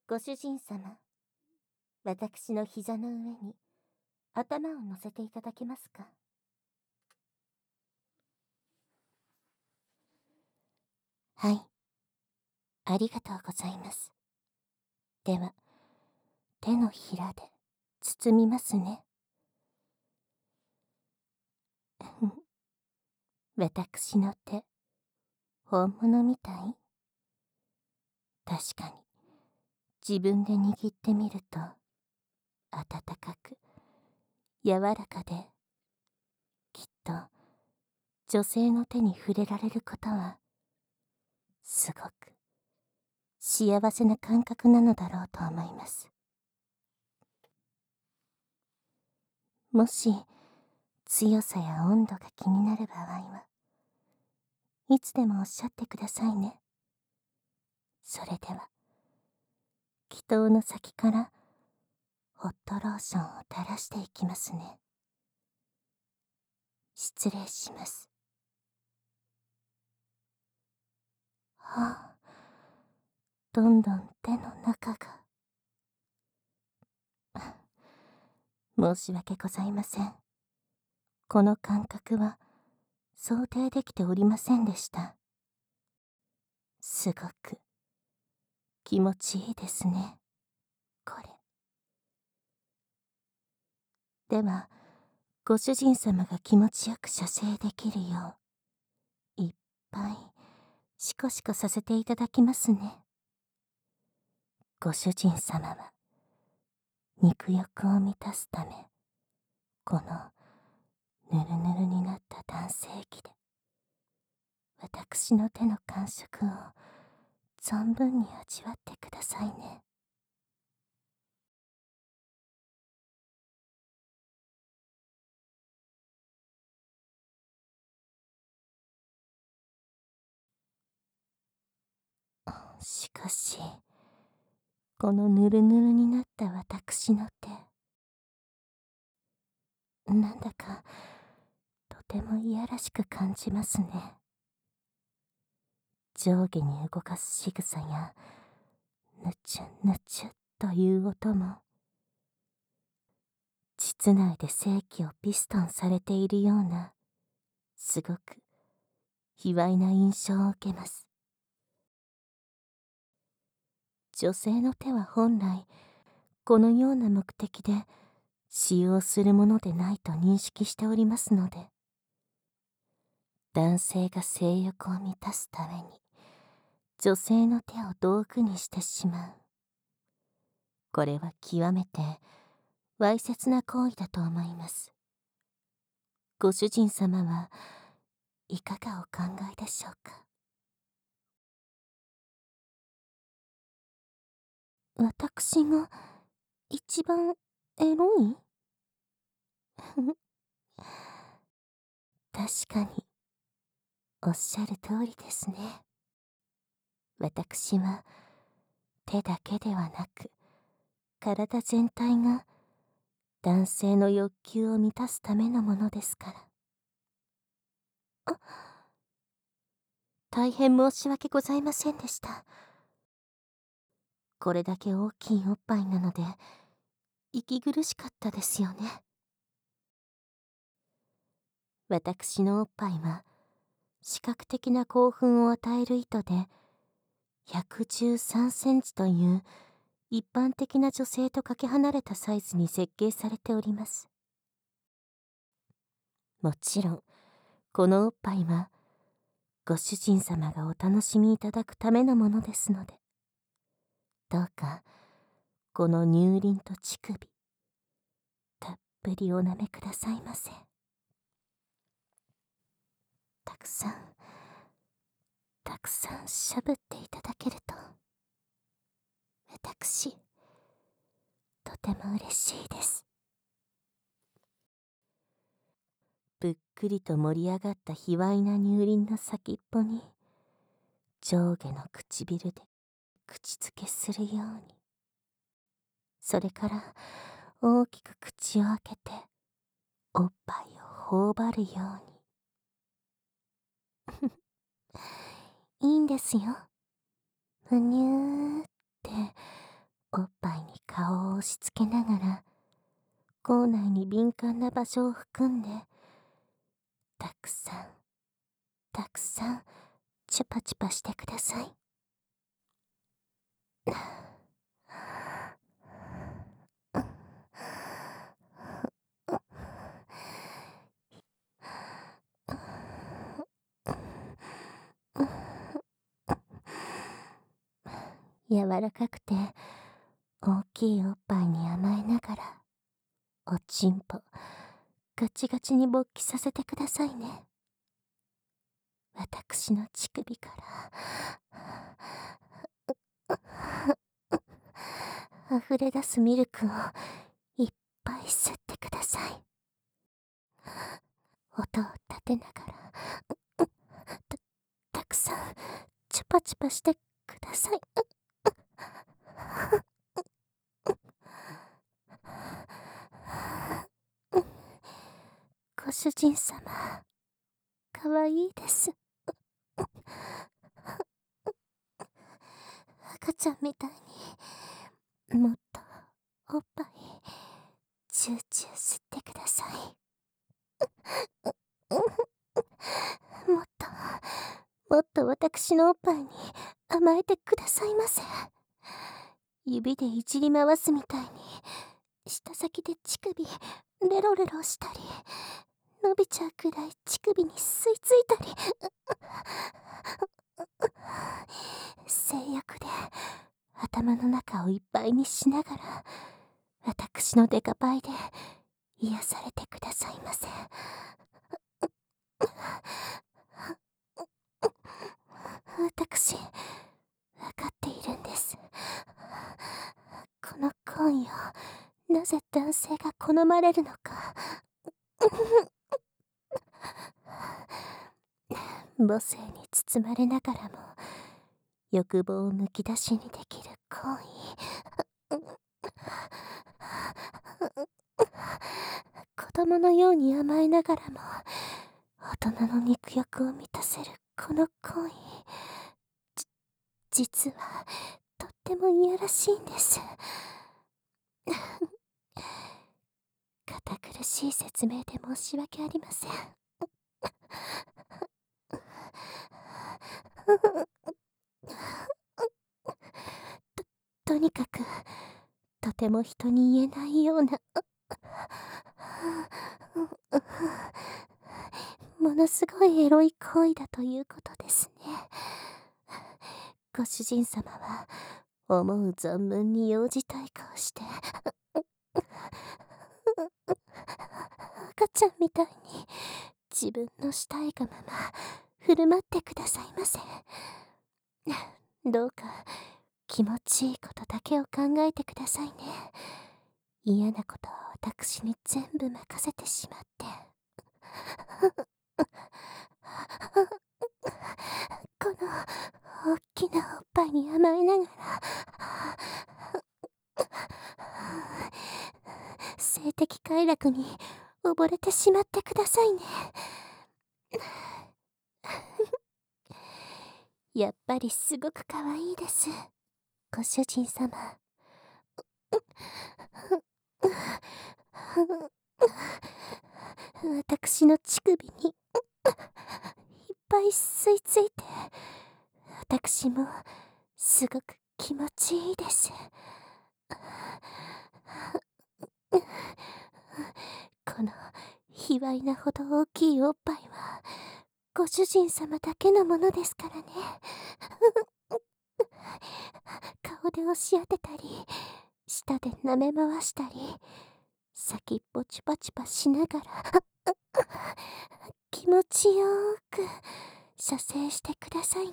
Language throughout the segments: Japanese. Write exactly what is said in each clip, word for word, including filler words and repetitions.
ご主人様、私の膝の上に頭を乗せていただけますか。はい、ありがとうございます。では、手のひらで包みますね。私の手、本物みたい？確かに、自分で握ってみると、温かく、柔らかで、きっと、女性の手に触れられることは、すごく、幸せな感覚なのだろうと思います。もし、強さや温度が気になる場合は、いつでもおっしゃってくださいね。それでは、祈祷の先からホットローションを垂らしていきますね。失礼します。はあ、どんどん手の中が。申し訳ございません。この感覚は想定できておりませんでした。すごく気持ちいいですね、これ。では、ご主人様が気持ちよく射精できるよう、いっぱいシコシコさせていただきますね。ご主人様は肉欲を満たすため、このぬるぬるになった男性器で私の手の感触を存分に味わってくださいね。しかし、このぬるぬるになった私の手、なんだかとてもいやらしく感じますね。上下に動かす仕草や、ぬちゅぬちゅという音も、膣内で精気をピストンされているような、すごく卑猥な印象を受けます。女性の手は本来、このような目的で使用するものでないと認識しておりますので、男性が性欲を満たすために、女性の手を道具にしてしまう。これは極めてわいせつな行為だと思います。ご主人様はいかがお考えでしょうか。私が一番エロい？確かに、おっしゃる通りですね。私は手だけではなく、体全体が男性の欲求を満たすためのものですから。あ、大変申し訳ございませんでした。これだけ大きいおっぱいなので、息苦しかったですよね。私のおっぱいは、視覚的な興奮を与える意図で、ひゃくじゅうさんセンチという一般的な女性とかけ離れたサイズに設計されております。もちろん、このおっぱいは、ご主人様がお楽しみいただくためのものですので、どうか、この乳輪と乳首、たっぷりお舐めくださいませ。たくさん、たくさんしゃぶっていただけると、私、とても嬉しいです。ぷっくりと盛り上がった卑猥な乳輪の先っぽに、上下の唇で口づけするように、それから大きく口を開けて、おっぱいを頬張るように。いいんですよ。ふにゅーって押し付けながら口内に敏感な場所を含んで、たくさんたくさんチュパチュパしてください。柔らかくて大きいおっぱいに甘えながら、おちんぽガチガチに勃起させてくださいね。私の乳首から溢れ出すミルクをいっぱい吸ってください。音を立てながらたたくさんチュパチュパしてください。ご主人様、かわいいです。赤ちゃんみたいにもっとおっぱいチューチュー吸ってください。もっともっと私のおっぱいに甘えてくださいませ。指でいじり回すみたいに舌先で乳首レロレロしたり、伸びちゃうくらい乳首に吸い付いたり、性欲で頭の中をいっぱいにしながら、私のデカパイで癒されてくださいませ。私、わかっているんです。この行為をなぜ男性が好まれるのか。母性に包まれながらも欲望をむき出しにできる行為。子供のように甘えながらも大人の肉欲を満たせるこの行為、じ実はとってもいやらしいんです。堅苦しい説明で申し訳ありません。と、とにかくとても人に言えないようなものすごいエロい行為だということですね。ご主人様は思う存分に幼児対抗して赤ちゃんみたいに自分のしたいがまま振る舞ってくださいませ。どうか気持ちいいことだけを考えてくださいね。嫌なことは私に全部任せてしまって。この大きなおっぱいに甘えながら性的快楽に溺れてしまってくださいね。やっぱりすごく可愛いです、ご主人様。私の乳首にいっぱい吸い付いて、私もすごく気持ちいいです。この卑猥なほど大きいおっぱいはご主人様だけのものですからね。顔で押し当てたり、舌で舐め回したり、先っぽチュパチュパしながら気持ちよーく射精してくださいね。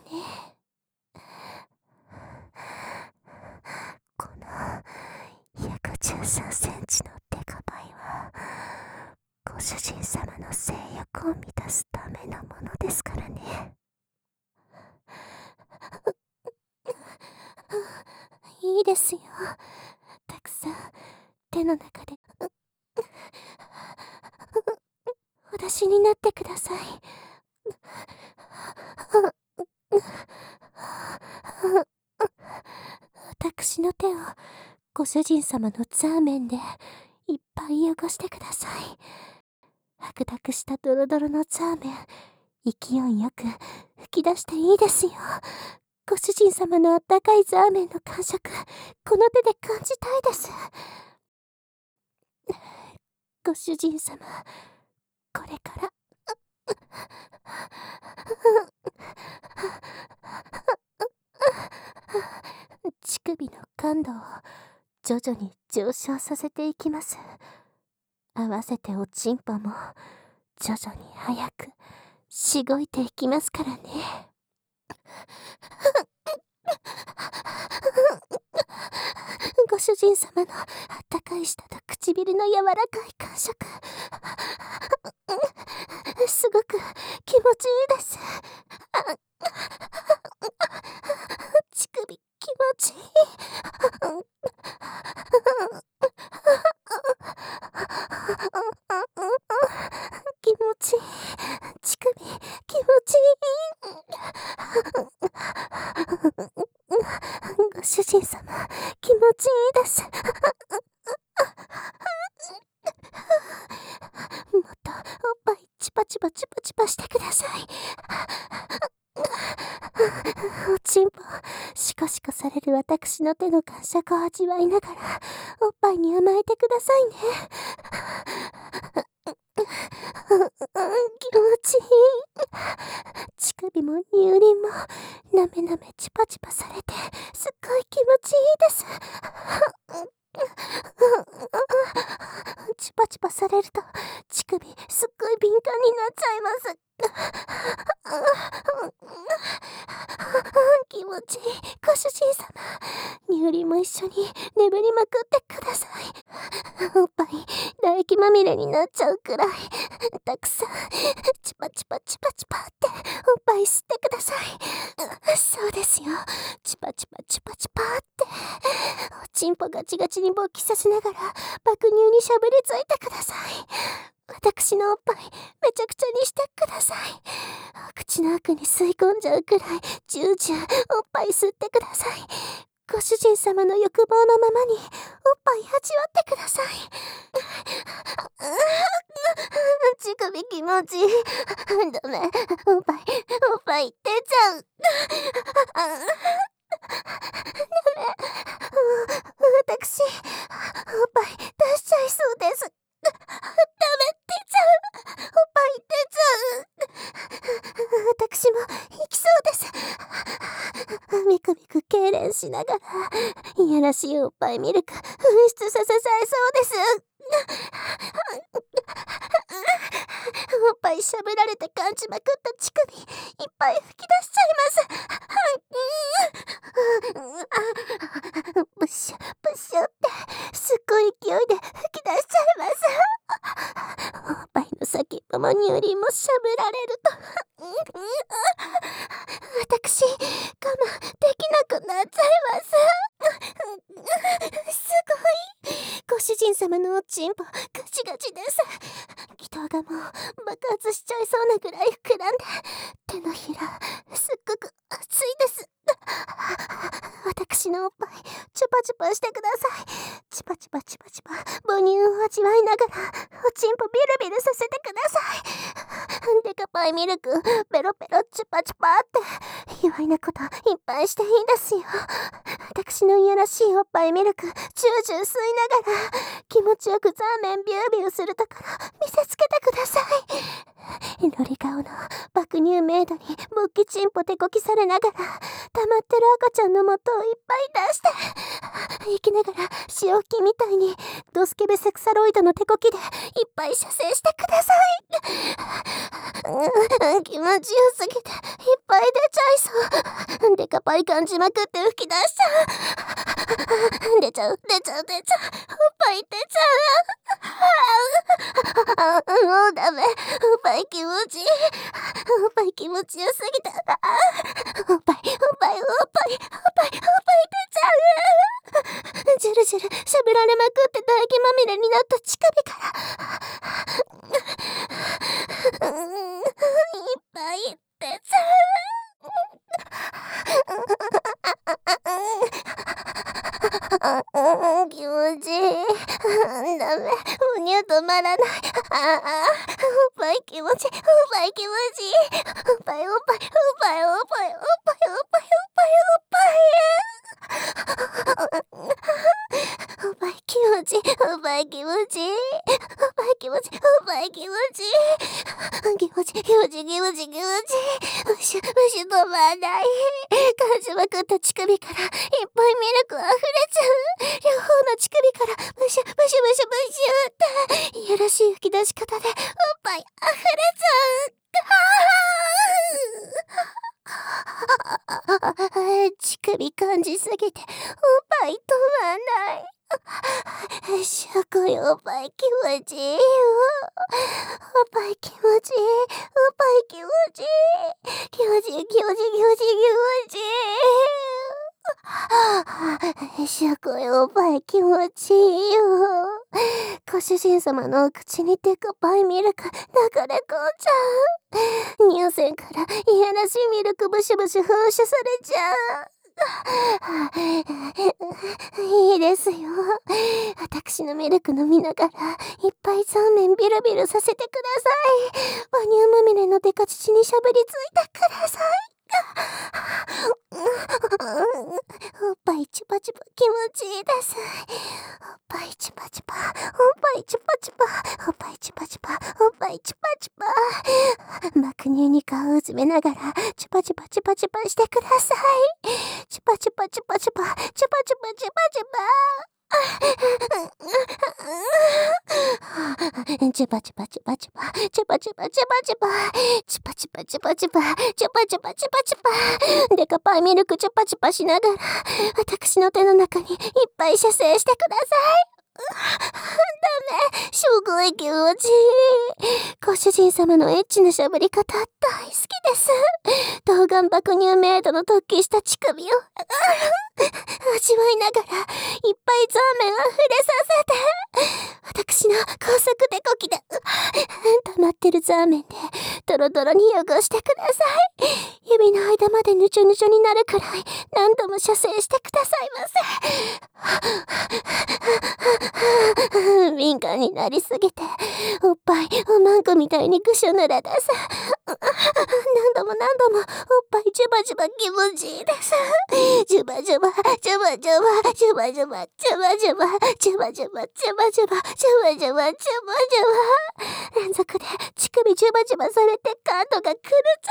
このひゃくじゅうさんセンチのデカパイはご主人様の性欲を満たすためのものですからね。いいですよ、たくさん手の中でお出しになってください。私の手をご主人様のザーメンでいっぱい汚してください。白濁したドロドロのザーメン、勢いよく吹き出していいですよ。ご主人様のあったかいザーメンの感触、この手で感じたいです。ご主人様、これから乳首の感度を徐々に上昇させていきます。合わせておちんぽも徐々に早くしごいていきますからね。ご主人様のあったかい舌と唇の柔らかい感触、すごく気持ちいいです。乳首気持ちいい。気持ちいい。乳首気持ちいい。ご主人様気持ちいいです。もっとおっぱいチパチパチパチパしてください。おちんぽシコシコされる私の手の感触を味わいながらおっぱいに甘えてくださいね。気持ちいい。乳首も乳輪もなめなめチパチパされてすっごい気持ちいいです。チパチパされると乳首すっごい敏感になっちゃいます。気持ちいい。ご主人様、乳輪も一緒に眠りまくってください。おっぱい唾液まみれになっちゃうくらいたくさんチパチパチパチパっておっぱい吸ってください。そうですよ、チパチパチパチパっておちんぽガチガチに勃起させながら爆乳にしゃぶりついてください。私のおっぱいめちゃくちゃにしてください。口の奥に吸い込んじゃうくらいジュージューおっぱい吸ってください。ご主人様の欲望のままにおっぱい味わってください。乳首気持ちいい。ダメ、おっぱいおっぱい出ちゃう。ダメ、私おっぱい出しちゃいそうです。ダメ、出ちゃう。おっぱい出ちゃう。私も行きそうです。みくみく痙攣しながらいやらしいおっぱいミルク噴出させちゃいそうです。おっぱいしゃぶられて感じまくった乳首いっぱい吹き出しちゃいます。ブッシュブッシュってすっごい勢いで吹き出しちゃいます。おっぱいの先っぽも乳輪もしゃぶられると私我慢できなくなっちゃいます。すごい。ご主人様のおちんぽガチガチです。気筒がもう爆発しちゃいそうなぐらい膨らんで手のひらすっごく熱いです。私のおっぱいチュパチュパしてください。チパチパチパチパ母乳を味わいながらおちんぽビルビルさせてください。デカパイミルクペロペロチュパチュパって卑猥なこといっぱいしていいですよ。私のいやらしいおっぱいミルクチューチュー吸いながら気持ちよくザーメンビュービューするところ見せつけてください。ロリ顔の爆乳メイドに勃起チンポ手こきされながら溜まってる赤ちゃんの元をいっぱい出して生きながら潮吹きみたいにドスケベセクサロイドの手こきでいっぱい射精してください。うん、気持ちよすぎていっぱい出ちゃいそう。デカパイ感じまくって吹き出しちゃう。出ちゃう出ちゃう出ちゃう。おっぱい出ちゃう。もうダメ。おっぱい気持ちいい。おっぱい気持ちよすぎておっぱいおっぱいおっぱいおっぱいおっぱい出ちゃう。ジュルジュルしゃぶられまくって唾液まみれになった乳首からうんいっぱい出ちゃう。気ああ、おっぱい気持ちいい、おっぱい気持ちいい、おっぱいおっぱいおっぱいおっぱいおっぱいおっぱいおっぱいおっぱいおっぱい気持ちいい、おっぱい気持ちいい、おっぱい気持ちいい、おっぱい気持ちいい、気持ちいい気持ちいい気持ちいい気持ちいい、むしゅむしゅ止まんない、感じまくった乳首からいっぱいミルクあふれちゃう、両方の乳首からむしゅむしゅむしゅむしゅっていやらしい吹き出し方でおっぱいあふれちゃう。乳首感じすぎておっぱい止まんない。しょこいおっぱい気持ちいいよ。おっぱい気持ちいい。おっぱい気持ちいい。気持ちいい気持ちいい気持ちいい気持ちいい。しょこいおっぱい気持ちいいよ。ご主人様のお口にデカパイミルク流れ込んじゃう。乳腺からいやらしいミルクブシュブシュ噴射されちゃう。いいですよ。私のミルク飲みながらいっぱいそうめんビルビルさせてください。母乳まみれのデカ乳にしゃぶりついてください。おっぱいチュパチュパ気持ちいいです。おっぱいチュパチュパ、おっぱいチュパチュパ、おっぱいチュパチュパ、おっぱいチュパチュパ。爆乳に顔をうずめながらチュパチュパチュパチュパしてください。チュパチュパチュパチュパ、チュパチュパチュパチュパ。チュパチュパチュパチュパ、チュパチュパチュパチュパ、チュパチュパチュパチュパ、チュパチュパチュパチュパ。デカパイミルクチュパチュパしながら私の手の中にいっぱい射精してください。ダメ、すごい気持ちいい。ご主人様のエッチなしゃぶり方大好きです。童顔爆乳メイドの突起した乳首を味わいながらいっぱいザーメンあふれさせて、私の高速デコキで溜まってるザーメンでドロドロに汚してください。指の間までヌチュヌチュになるくらい何度も射精してくださいませ。敏感になりすぎておっぱいおまんこみたいにぐしょ濡れです。何度も何度もおっぱいジュバジュバ気持ちいいです。ジュバジュバジュバジュバジュバジュバジュバジュバジュバジュバジュバジュバジュバジュバジュバジュバ連続で乳首ジュバジュバされて感度が狂っちゃ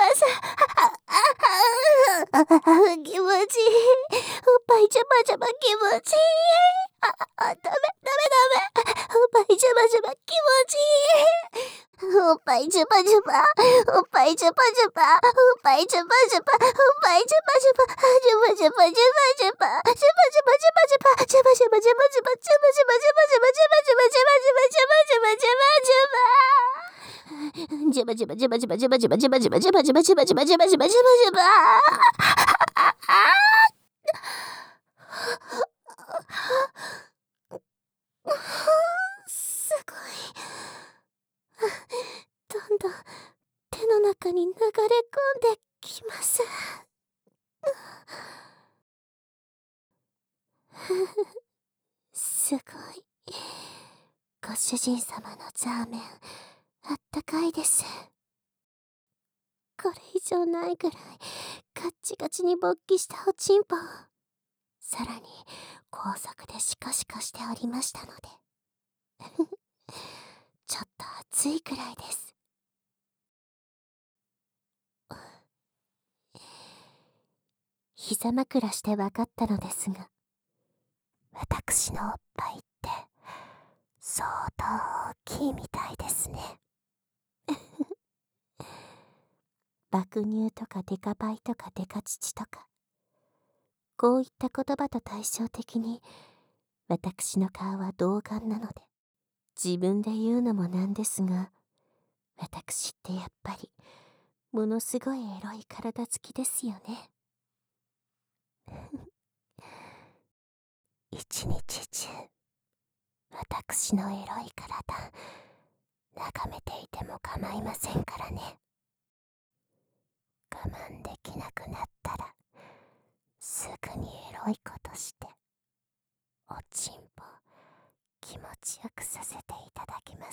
ってます。気持ちいい。おっぱいジュバジュバ気持ちいい。あ、あ、ダメダメダメ。おっぱいジュバジュバ気持ちいい。おっぱいジュバジュバ、おっぱいジュバジュバ、おっぱいジュバジュバ、おっぱいジュバジュバ、ジュバジュバジュバジュバ、ジュバジュバジュバジュバ、ジュバジュバジュバジュバ、ジュバジュバジュバジュバ、ジュバジュバジュバジュバ、ジュバジュバジュバジュバ。ジュバジュバジュバジュバジュバジュバジュバジュバジュバジュバジュバジュバジュバジュバジュバジュバ。すごい。どんどん手の中に流れ込んできます。すごい。ご主人様のザーメンあったかいです。これ以上ないぐらいガッチガチに勃起したおちんぽをさらに高速でシコシコしておりましたのでちょっと熱いくらいです。膝枕して分かったのですが、私のおっぱいって相当大きいみたいですね。爆乳とかデカパイとかデカ乳とか、こういった言葉と対照的に私の顔は童顔なので自分で言うのもなんですが、私ってやっぱりものすごいエロい体つきですよね。一日中私のエロい体眺めていても構いませんからね。我慢できなくなったらすぐにエロいことしておちんぽ気持ちよくさせていただきます。